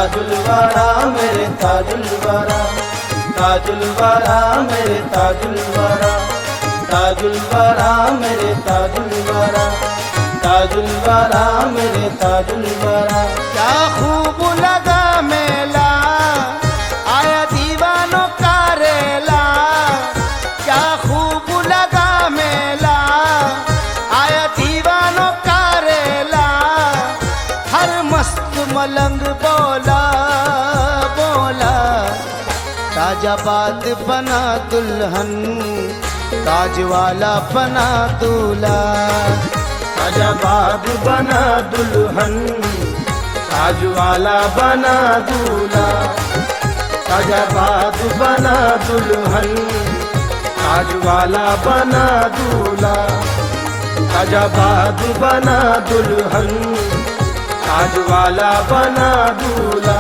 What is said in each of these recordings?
ताजुल वारा मेरे ताजुल वारा, ताजुल वारा मेरे ताजुल वारा, ताजुल वारा मेरे ताजुल वारा, ताजुल वारा मेरे ताजुल वारा। क्या खूब लगा मेला आया दीवानों का रेला, क्या खूब लगा मेला आया दीवानों का रेला। हर मस्त मलंग बोला बोला ताजा बात बना दुल्हन, ताज वाला बना दूल्हा। ताजाबाद बना दुल्हन, ताज वाला बना दूल्हा। ताजाबाद बना दुल्हन, ताज वाला बना दूल्हा। ताजाबाद बना दुल्हन, ताज वाला बना दूल्हा।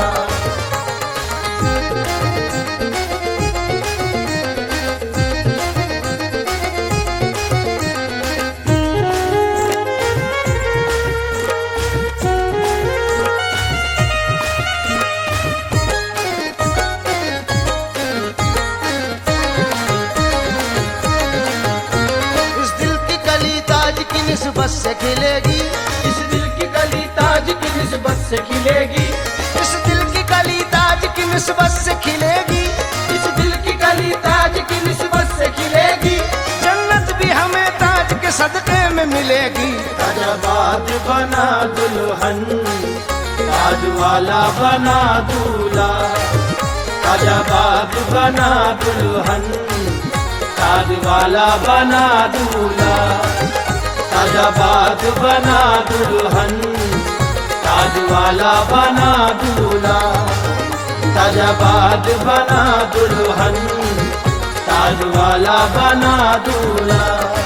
निस्बत से खिलेगी, इस दिल की कली ताज की निस्बत से खिलेगी, इस दिल की कली ताज की निस्बत से खिलेगी, इस दिल की कली ताज की निस्बत से खिलेगी। जन्नत भी हमें ताज के सदके में मिलेगी। ताजाबाद बना दुल्हन, ताज वाला बना दूल्हा। ताजाबाद बना दुल्हन, ताज वाला बना दूल्हा। ताजाबाद बना दुल्हन, ताज वाला बना दूल्हा। ताजाबाद बना दुल्हन, ताज वाला बना दूल्हा।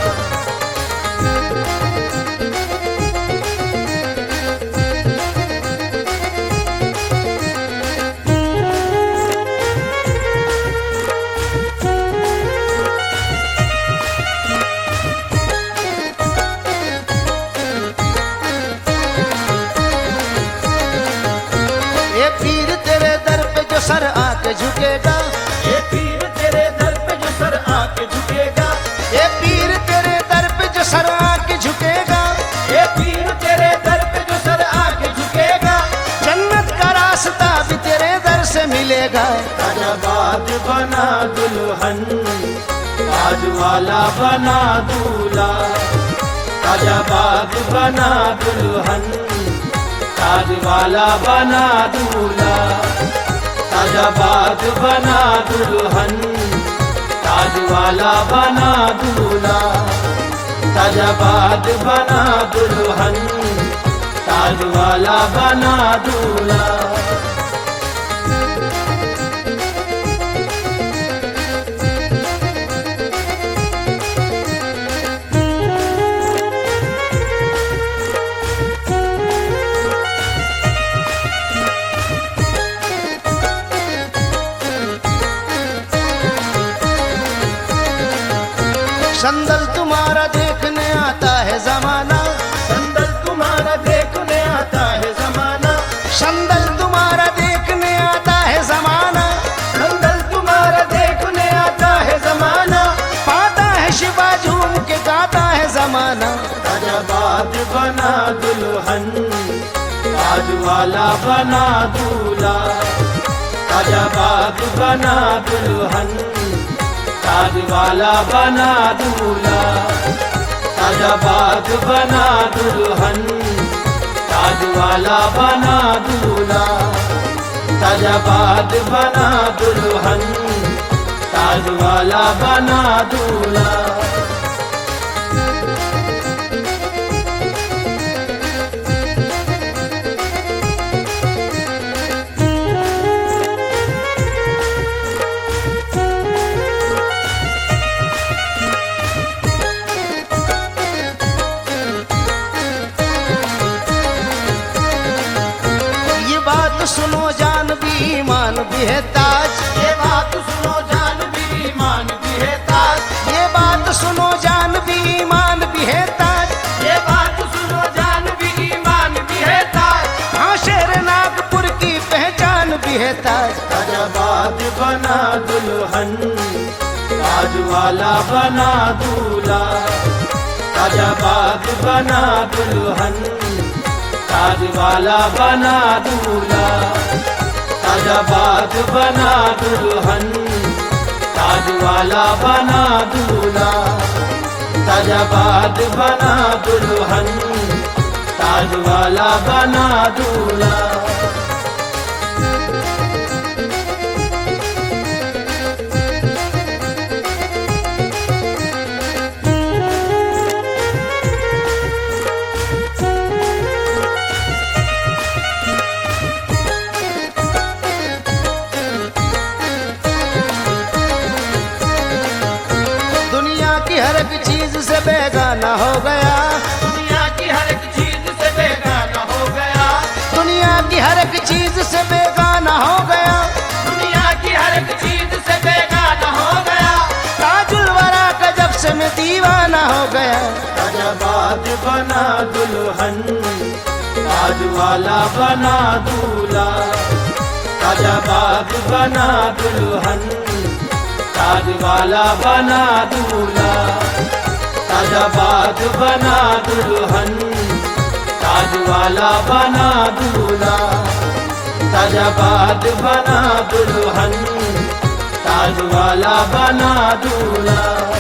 सर आके झुकेगा, ये पीर तेरे दर पे जो सर आके झुकेगा। ये पीर तेरे दर पे जो सर आके झुकेगा, ये पीर तेरे दर पे जो सर आके झुकेगा। जन्नत का रास्ता भी तेरे दर से मिलेगा। ताजाबाद बना दुल्हन, ताज वाला बना दूल्हा। ताजाबाद बना दुल्हन, ताज वाला बना दूल्हा। ताजाबाद बना दुल्हन, ताज वाला बना दूल्हा। ताजाबाद बना दुल्हन, ताज वाला बना दूल्हा। संदल तुम्हारा देखने आता है जमाना, संदल तुम्हारा देखने आता है जमाना। संदल तुम्हारा देखने आता है जमाना, संदल तुम्हारा देखने आता है जमाना। पाता है शिवा झूम के गाता है जमाना। ताजाबाद बना दुल्हन, ताज वाला बना दूल्हा। ताजाबाद बना दुल्हन, ताज वाला बना दूल्हा। ताजाबाद बना दुल्हन, ताज वाला बना दूल्हा। ताजाबाद बना दुल्हन, ताज वाला बना दूल्हा। सुनो जान भी ईमान भी है ताज, ये बात सुनो जान भी ईमान भी है ताज। ये बात सुनो जान भी ईमान भी है ताज। ये बात सुनो जान भी ईमान भी है ताज। हाँ शेर नागपुर की पहचान ताज। ताजाबाद बना दुल्हन, ताज वाला बना दूल्हा। ताजाबाद बना दुल्हन, ताज वाला बना दूल्हा। ताजाबाद बना दुल्हन, ताज वाला बना दूल्हा। ताजाबाद बना दुल्हन, ताज वाला बना दूल्हा। हर एक चीज से बेगाना हो गया, दुनिया की हर एक चीज से बेगाना हो गया। दुनिया की हर एक चीज से बेगाना हो गया, दुनिया की हर एक चीज से बेगाना हो गया। ताजुल वरा का जब से मैं दीवाना हो गया। ताजाबाद बना दुल्हन, ताज वाला बना दूल्हा। ताजाबाद बना दुल्हन, ताज वाला बना दूल्हा। ताजाबाद बना दुल्हन, ताज वाला बना दूल्हा। ताजाबाद बना दुल्हन, ताज वाला बना दूल्हा।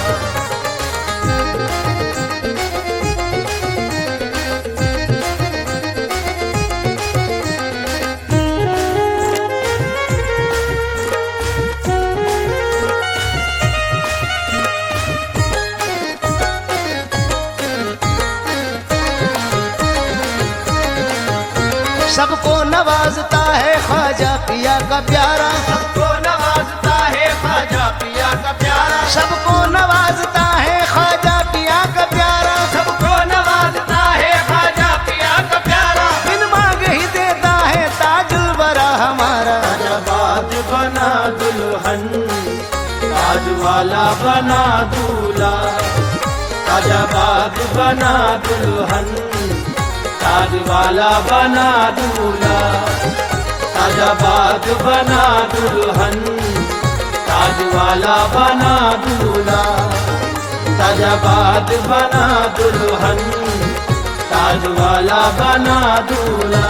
सबको नवाजता है ख्वाजा पिया का प्यारा, सबको नवाजता है ख्वाजा पिया का प्यारा। सबको नवाजता है ख्वाजा पिया का प्यारा, सबको नवाजता है ख्वाजा पिया का प्यारा। बिन मांगे ही देता है ताजुल वरा हमारा। ताजाबाद बना दुल्हन, ताज वाला बना दूल्हा। ताजाबाद बना दुल्हन, ताज वाला बना दूल्हा। ताजाबाद बना दुल्हन, ताज वाला बना दूल्हा। ताजाबाद बना दुल्हन, ताज वाला बना दूल्हा।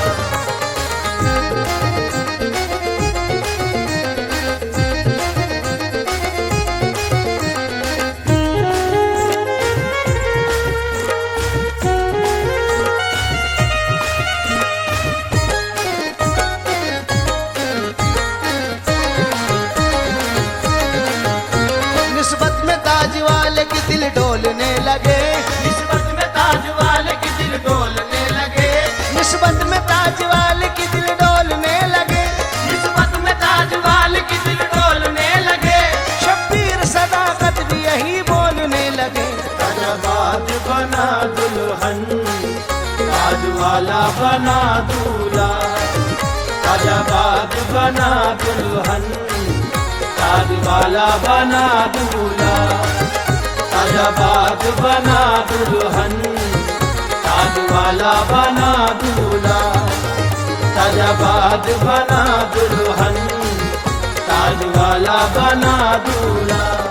निस्बत में ताज वाले की दिल डोलने लगे, निस्बत में ताज वाले की दिल डोलने लगे। निस्बत में ताज वाले की दिल डोलने लगे। निस्बत में ताज वाले की दिल डोलने लगे। शब्बीर सदाकत भी यही बोलने लगे। ताजाबाद बना दुल्हन, ताज वाला बना दूल्हा। ताजाबाद बना दुल्हन, ताज वाला बना दूल्हा। ताजाबाद बना दुल्हन, ताज वाला बना दूल्हा। ताजाबाद बना दुल्हन, ताज वाला बना दूल्हा।